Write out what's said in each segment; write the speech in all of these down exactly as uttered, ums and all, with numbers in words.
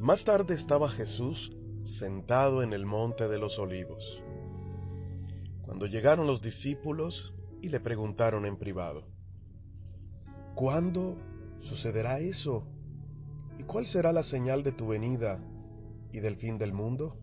Más tarde estaba Jesús sentado en el monte de los olivos, cuando llegaron los discípulos y le preguntaron en privado: ¿cuándo sucederá eso? ¿Y cuál será la señal de tu venida y del fin del mundo?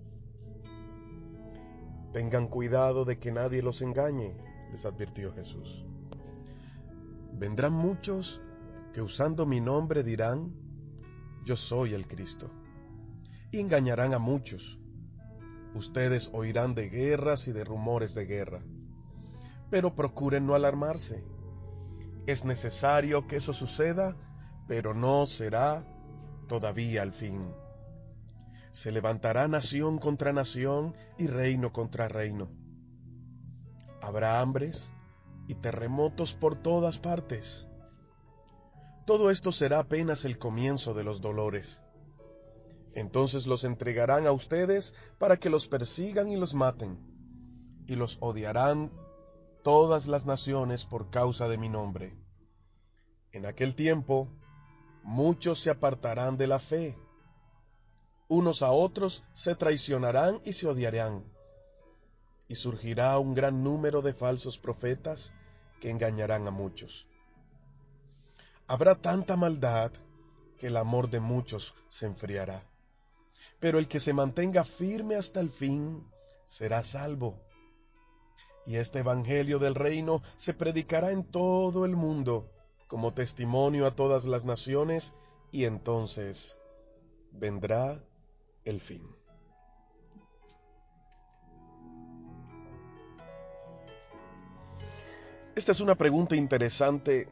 Tengan cuidado de que nadie los engañe, les advirtió Jesús. Vendrán muchos que usando mi nombre dirán: yo soy el Cristo, y engañarán a muchos. Ustedes oirán de guerras y de rumores de guerra, pero procuren no alarmarse. Es necesario que eso suceda, pero no será todavía el fin. Se levantará nación contra nación y reino contra reino. Habrá hambres y terremotos por todas partes. Todo esto será apenas el comienzo de los dolores. Entonces los entregarán a ustedes para que los persigan y los maten, y los odiarán todas las naciones por causa de mi nombre. En aquel tiempo, muchos se apartarán de la fe. Unos a otros se traicionarán y se odiarán. Y surgirá un gran número de falsos profetas que engañarán a muchos. Habrá tanta maldad que el amor de muchos se enfriará. Pero el que se mantenga firme hasta el fin será salvo. Y este evangelio del reino se predicará en todo el mundo como testimonio a todas las naciones, y entonces vendrá el fin. Esta es una pregunta interesante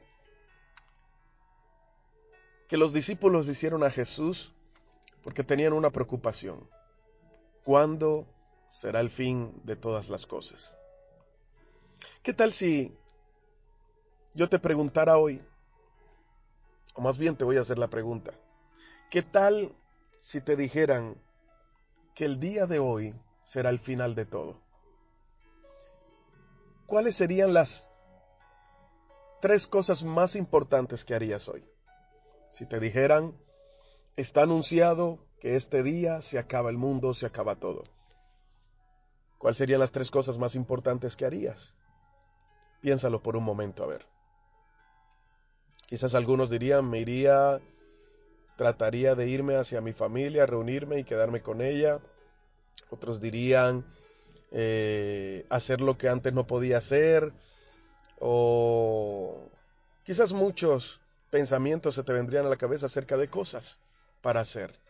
que los discípulos le hicieron a Jesús porque tenían una preocupación. ¿Cuándo será el fin de todas las cosas? ¿Qué tal si yo te preguntara hoy, o más bien te voy a hacer la pregunta, ¿qué tal si te dijeran que el día de hoy será el final de todo? ¿Cuáles serían las tres cosas más importantes que harías hoy? Si te dijeran, está anunciado que este día se acaba el mundo, se acaba todo. ¿Cuáles serían las tres cosas más importantes que harías? Piénsalo por un momento, a ver. Quizás algunos dirían, me iría, trataría de irme hacia mi familia, reunirme y quedarme con ella. Otros dirían, eh, hacer lo que antes no podía hacer. O quizás muchos pensamientos se te vendrían a la cabeza acerca de cosas para hacer.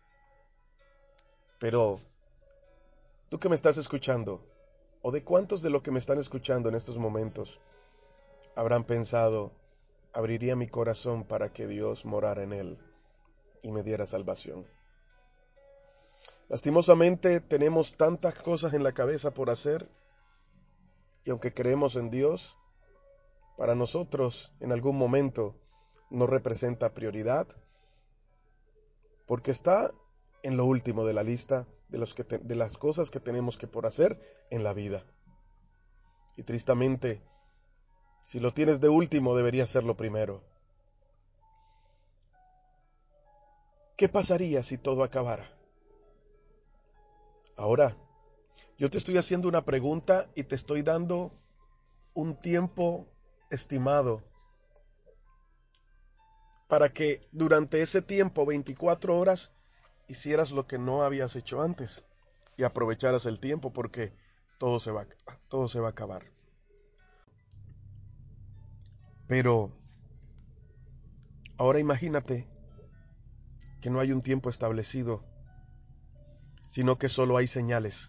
Pero, tú que me estás escuchando, o de cuántos de los que me están escuchando en estos momentos habrán pensado, abriría mi corazón para que Dios morara en él y me diera salvación? Lastimosamente tenemos tantas cosas en la cabeza por hacer, y aunque creemos en Dios, para nosotros en algún momento no representa prioridad, porque está en lo último de la lista de, los que te, de las cosas que tenemos que por hacer en la vida. Y tristemente, si lo tienes de último, debería serlo primero. ¿Qué pasaría si todo acabara? Ahora, yo te estoy haciendo una pregunta y te estoy dando un tiempo estimado para que durante ese tiempo, veinticuatro horas, hicieras lo que no habías hecho antes y aprovecharas el tiempo, porque todo se va, todo se va a acabar. Pero ahora imagínate que no hay un tiempo establecido, sino que solo hay señales.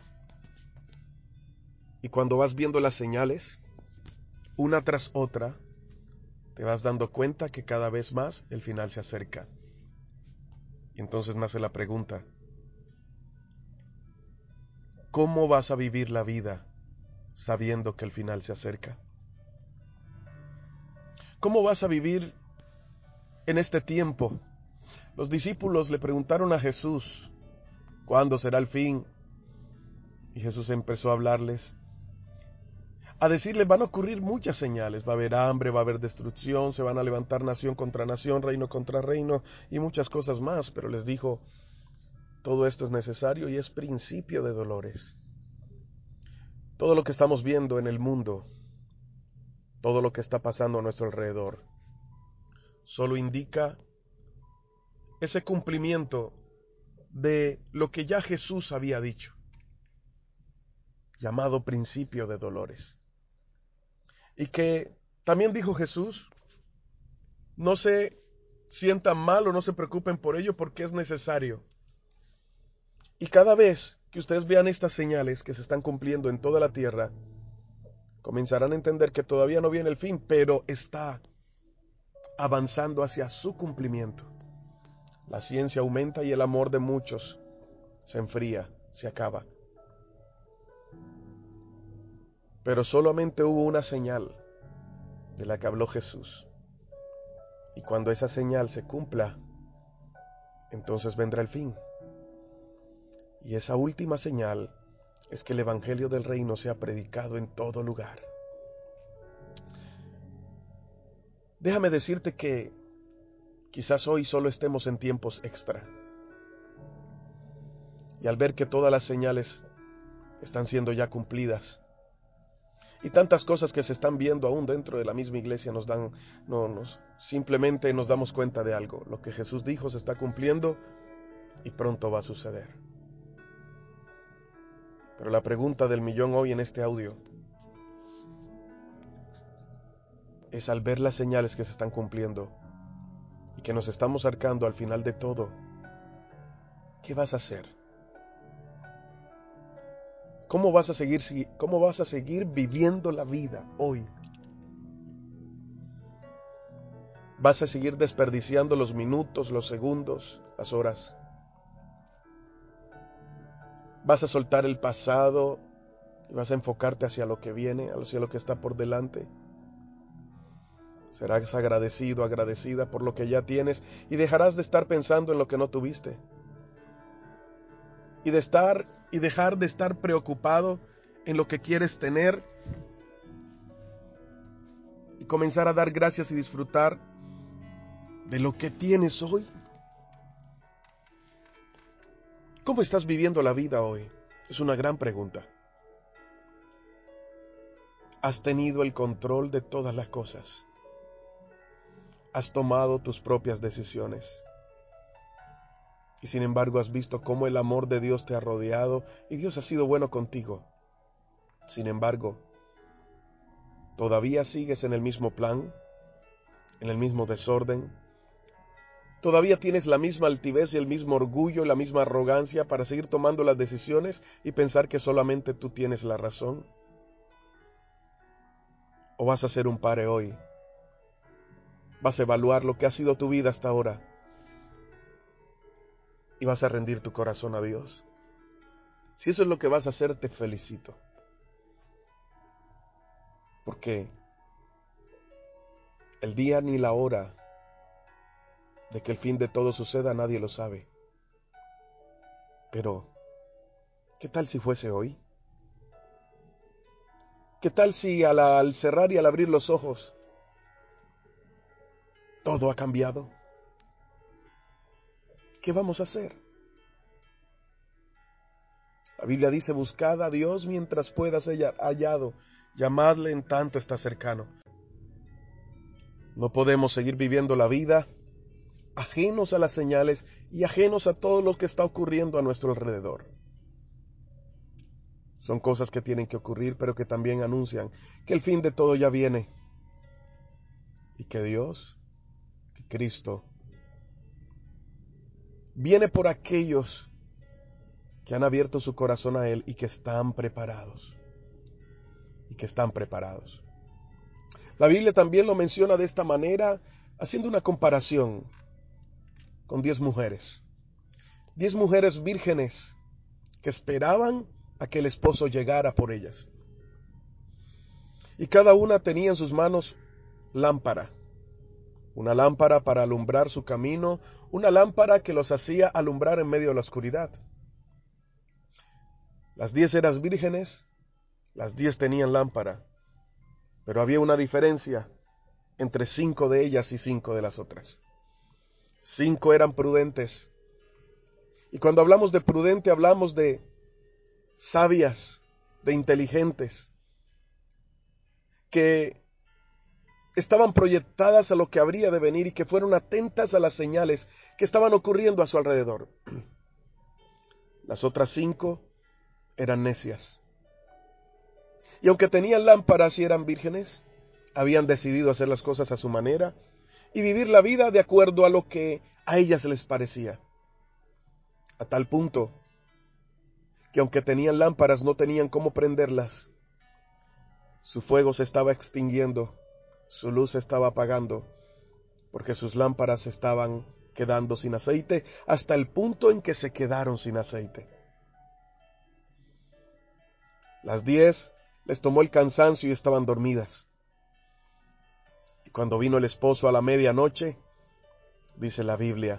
Y cuando vas viendo las señales, una tras otra, te vas dando cuenta que cada vez más el final se acerca. Y entonces nace la pregunta: ¿cómo vas a vivir la vida sabiendo que el final se acerca? ¿Cómo vas a vivir en este tiempo? Los discípulos le preguntaron a Jesús, ¿cuándo será el fin? Y Jesús empezó a hablarles, a decirles, van a ocurrir muchas señales, va a haber hambre, va a haber destrucción, se van a levantar nación contra nación, reino contra reino y muchas cosas más, pero les dijo, todo esto es necesario y es principio de dolores. Todo lo que estamos viendo en el mundo, todo lo que está pasando a nuestro alrededor, solo indica ese cumplimiento de lo que ya Jesús había dicho, llamado principio de dolores. Y que también dijo Jesús, no se sientan mal o no se preocupen por ello porque es necesario. Y cada vez que ustedes vean estas señales que se están cumpliendo en toda la tierra, comenzarán a entender que todavía no viene el fin, pero está avanzando hacia su cumplimiento. La ciencia aumenta y el amor de muchos se enfría, se acaba. Pero solamente hubo una señal de la que habló Jesús. Y cuando esa señal se cumpla, entonces vendrá el fin. Y esa última señal es que el Evangelio del Reino sea predicado en todo lugar. Déjame decirte que quizás hoy solo estemos en tiempos extra. Y al ver que todas las señales están siendo ya cumplidas, y tantas cosas que se están viendo aún dentro de la misma iglesia nos dan, no, nos, simplemente nos damos cuenta de algo. Lo que Jesús dijo se está cumpliendo y pronto va a suceder. Pero la pregunta del millón hoy en este audio es, al ver las señales que se están cumpliendo y que nos estamos acercando al final de todo, ¿qué vas a hacer? ¿Cómo vas a seguir, cómo vas a seguir viviendo la vida hoy? ¿Vas a seguir desperdiciando los minutos, los segundos, las horas? ¿Vas a soltar el pasado y vas a enfocarte hacia lo que viene, hacia lo que está por delante? Serás agradecido, agradecida por lo que ya tienes y dejarás de estar pensando en lo que no tuviste. Y de estar y dejar de estar preocupado en lo que quieres tener y comenzar a dar gracias y disfrutar de lo que tienes hoy. ¿Cómo estás viviendo la vida hoy? Es una gran pregunta. ¿Has tenido el control de todas las cosas? ¿Has tomado tus propias decisiones? Y sin embargo has visto cómo el amor de Dios te ha rodeado y Dios ha sido bueno contigo. Sin embargo, ¿todavía sigues en el mismo plan? ¿En el mismo desorden? ¿Todavía tienes la misma altivez y el mismo orgullo y la misma arrogancia para seguir tomando las decisiones y pensar que solamente tú tienes la razón? ¿O vas a hacer un pare hoy? ¿Vas a evaluar lo que ha sido tu vida hasta ahora? ¿Y vas a rendir tu corazón a Dios? Si eso es lo que vas a hacer, te felicito. Porque el día ni la hora de que el fin de todo suceda nadie lo sabe. Pero, ¿qué tal si fuese hoy? ¿Qué tal si al, al cerrar y al abrir los ojos todo ha cambiado? ¿Qué vamos a hacer? La Biblia dice, buscad a Dios mientras pueda ser hallado, llamadle en tanto está cercano. No podemos seguir viviendo la vida ajenos a las señales y ajenos a todo lo que está ocurriendo a nuestro alrededor. Son cosas que tienen que ocurrir, pero que también anuncian que el fin de todo ya viene. Y que Dios, que Cristo, viene por aquellos que han abierto su corazón a Él y que están preparados. Y que están preparados. La Biblia también lo menciona de esta manera, haciendo una comparación con diez mujeres. Diez mujeres vírgenes que esperaban a que el esposo llegara por ellas. Y cada una tenía en sus manos lámpara. Una lámpara para alumbrar su camino, una lámpara que los hacía alumbrar en medio de la oscuridad. Las diez eran vírgenes, las diez tenían lámpara, pero había una diferencia entre cinco de ellas y cinco de las otras. Cinco eran prudentes, Y cuando hablamos de prudente, hablamos de sabias, de inteligentes, que estaban proyectadas a lo que habría de venir y que fueron atentas a las señales que estaban ocurriendo a su alrededor. Las otras cinco eran necias. Y aunque tenían lámparas y eran vírgenes, habían decidido hacer las cosas a su manera y vivir la vida de acuerdo a lo que a ellas les parecía. A tal punto que aunque tenían lámparas no tenían cómo prenderlas. Su fuego se estaba extinguiendo, su luz se estaba apagando, porque sus lámparas estaban quedando sin aceite, hasta el punto en que se quedaron sin aceite. Las diez les tomó el cansancio y estaban dormidas. Y cuando vino el esposo a la medianoche, dice la Biblia,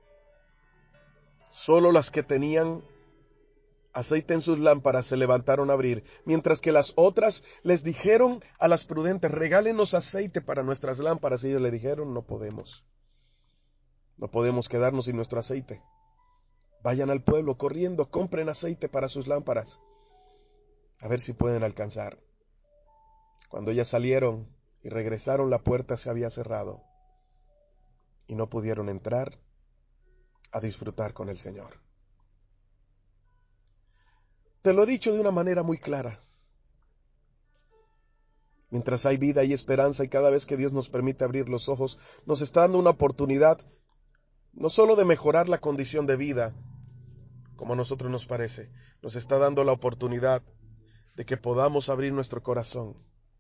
solo las que tenían aceite en sus lámparas se levantaron a abrir, mientras que las otras les dijeron a las prudentes, regálenos aceite para nuestras lámparas. Y ellos le dijeron, no podemos, no podemos quedarnos sin nuestro aceite. Vayan al pueblo corriendo, compren aceite para sus lámparas, a ver si pueden alcanzar. Cuando ellas salieron y regresaron, la puerta se había cerrado y no pudieron entrar a disfrutar con el Señor. Te lo he dicho de una manera muy clara. Mientras hay vida y esperanza, y cada vez que Dios nos permite abrir los ojos, nos está dando una oportunidad no solo de mejorar la condición de vida, como a nosotros nos parece, nos está dando la oportunidad de que podamos abrir nuestro corazón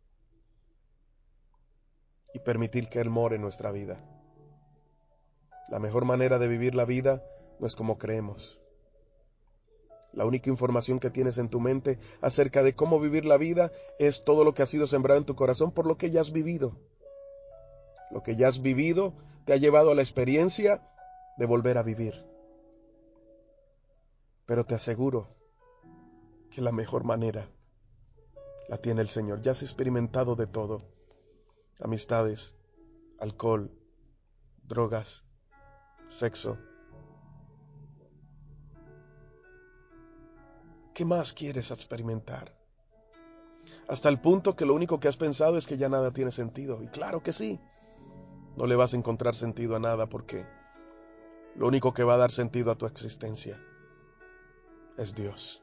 y permitir que Él more en nuestra vida. La mejor manera de vivir la vida no es como creemos. La única información que tienes en tu mente acerca de cómo vivir la vida es todo lo que ha sido sembrado en tu corazón por lo que ya has vivido. Lo que ya has vivido te ha llevado a la experiencia de volver a vivir. Pero te aseguro que la mejor manera la tiene el Señor. Ya has experimentado de todo. Amistades, alcohol, drogas, sexo. ¿Qué más quieres experimentar? Hasta el punto que lo único que has pensado es que ya nada tiene sentido. Y claro que sí. No le vas a encontrar sentido a nada porque lo único que va a dar sentido a tu existencia es Dios.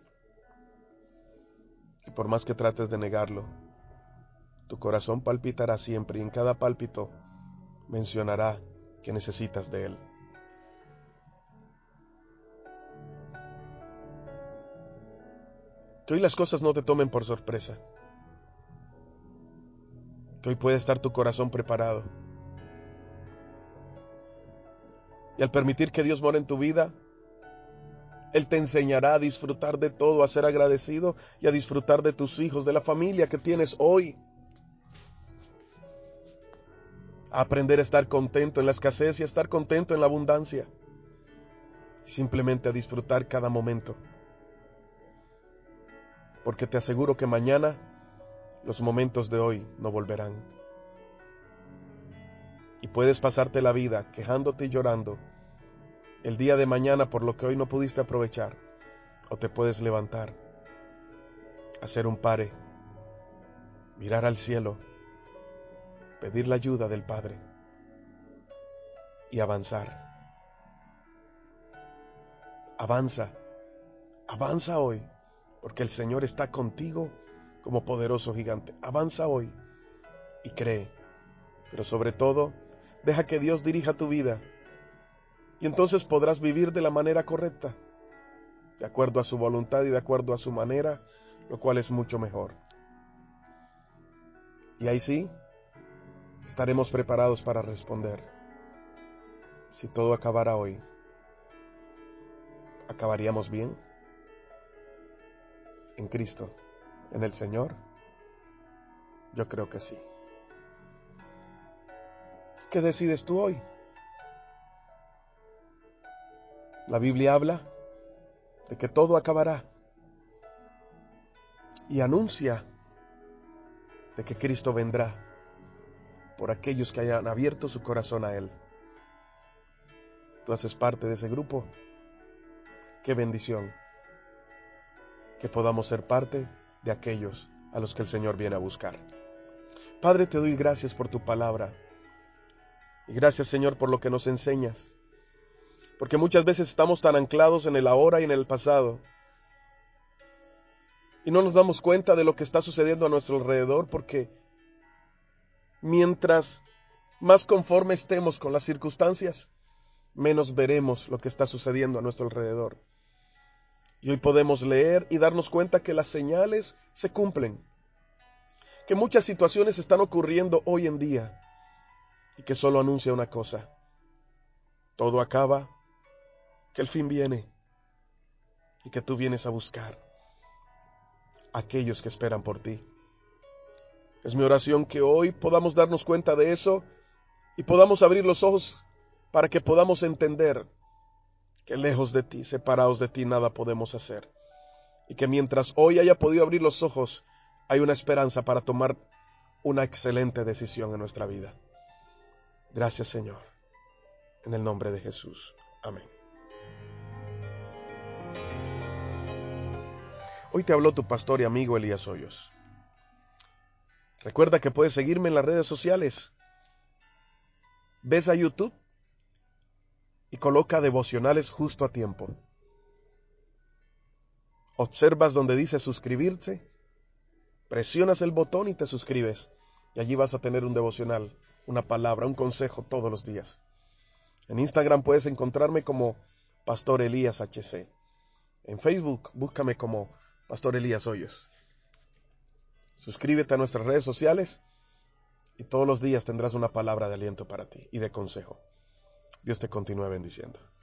Y por más que trates de negarlo, tu corazón palpitará siempre y en cada pálpito mencionará que necesitas de Él. Que hoy las cosas no te tomen por sorpresa. Que hoy puede estar tu corazón preparado. Y al permitir que Dios more en tu vida, Él te enseñará a disfrutar de todo, a ser agradecido y a disfrutar de tus hijos, de la familia que tienes hoy. A aprender a estar contento en la escasez y a estar contento en la abundancia. Simplemente a disfrutar cada momento. Porque te aseguro que mañana los momentos de hoy no volverán. Y puedes pasarte la vida quejándote y llorando el día de mañana por lo que hoy no pudiste aprovechar. O te puedes levantar, hacer un pare, mirar al cielo, pedir la ayuda del Padre y avanzar. Avanza, avanza hoy, porque el Señor está contigo como poderoso gigante. Avanza hoy y cree, pero sobre todo, deja que Dios dirija tu vida y entonces podrás vivir de la manera correcta, de acuerdo a su voluntad y de acuerdo a su manera, lo cual es mucho mejor. Y ahí sí, estaremos preparados para responder. Si todo acabara hoy, ¿acabaríamos bien? En Cristo, en el Señor, yo creo que sí. ¿Qué decides tú hoy? La Biblia habla de que todo acabará y anuncia de que Cristo vendrá por aquellos que hayan abierto su corazón a Él. Tú haces parte de ese grupo. qué bendición que podamos ser parte de aquellos a los que el Señor viene a buscar. Padre, te doy gracias por tu palabra. Y gracias, Señor, por lo que nos enseñas. Porque muchas veces estamos tan anclados en el ahora y en el pasado. Y no nos damos cuenta de lo que está sucediendo a nuestro alrededor, porque mientras más conforme estemos con las circunstancias, menos veremos lo que está sucediendo a nuestro alrededor. Y hoy podemos leer y darnos cuenta que las señales se cumplen, que muchas situaciones están ocurriendo hoy en día y que solo anuncia una cosa: todo acaba, que el fin viene y que tú vienes a buscar a aquellos que esperan por ti. Es mi oración que hoy podamos darnos cuenta de eso y podamos abrir los ojos para que podamos entender que lejos de ti, separados de ti, nada podemos hacer. Y que mientras hoy haya podido abrir los ojos, hay una esperanza para tomar una excelente decisión en nuestra vida. Gracias, Señor. En el nombre de Jesús. Amén. Hoy te habló tu pastor y amigo Elías Hoyos. Recuerda que puedes seguirme en las redes sociales. Ves a YouTube y coloca devocionales justo a tiempo. Observas donde dice suscribirse, presionas el botón y te suscribes. Y allí vas a tener un devocional, una palabra, un consejo todos los días. En Instagram puedes encontrarme como Pastor Elías H C. En Facebook búscame como Pastor Elías Hoyos. Suscríbete a nuestras redes sociales y todos los días tendrás una palabra de aliento para ti y de consejo. Dios te continúe bendiciendo.